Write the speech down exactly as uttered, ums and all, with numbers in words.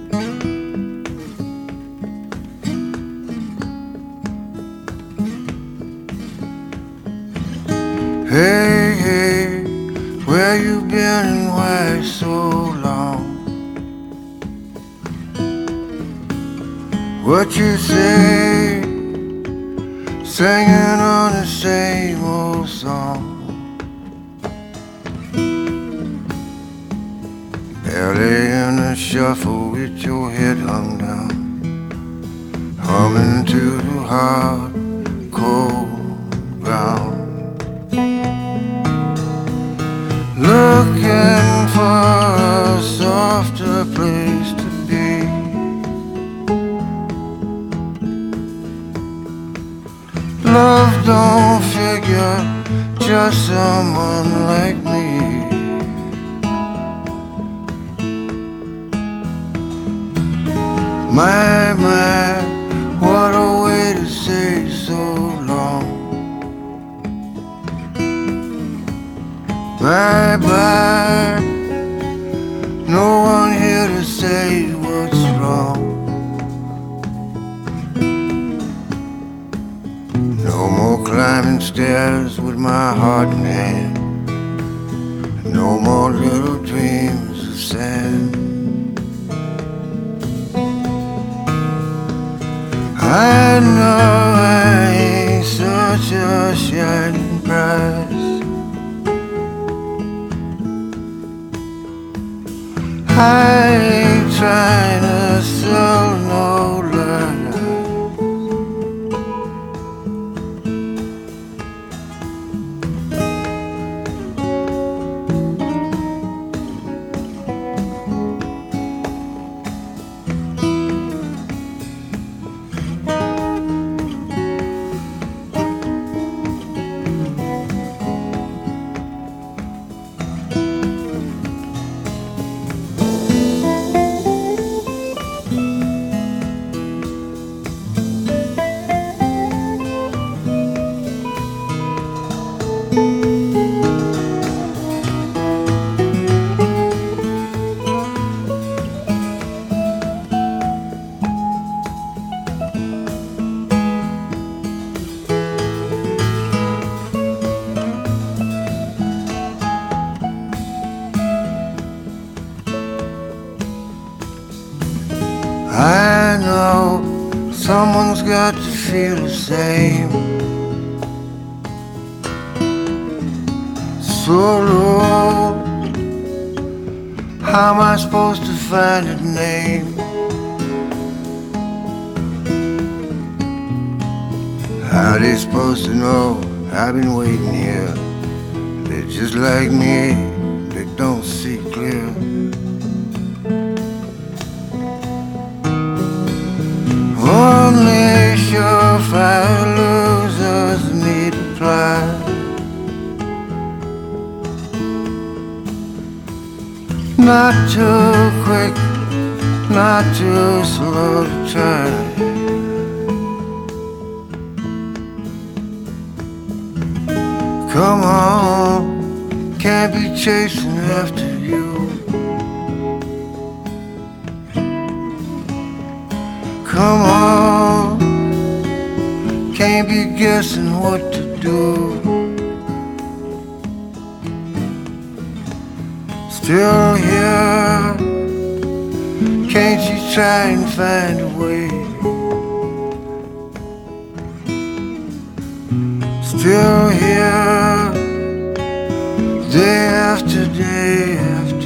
Hey, hey, where you been and why so long? What you say, singing on the same old song. Barely in the shuffle with your head hung down, humming to the hard, cold ground. Looking for a softer place to be. Love don't figure, just someone like me. My, my, what a way to say so long. Bye bye, no one here to say what's wrong. No more climbing stairs with my heart in hand. No more little dreams of sand. I know I ain't such a shining prize. I ain't trying to sell no lies. I know someone's got to feel the same. So low, how am I supposed to find a name? How they supposed to know I've been waiting here? They're just like me, they don't see clear. Only surefire losers need reply. Not too quick, not too slow to try. Come on, can't be chasing after you. Come on, can't be guessing what to do. Still here, can't you try and find a way? Still here, day after day after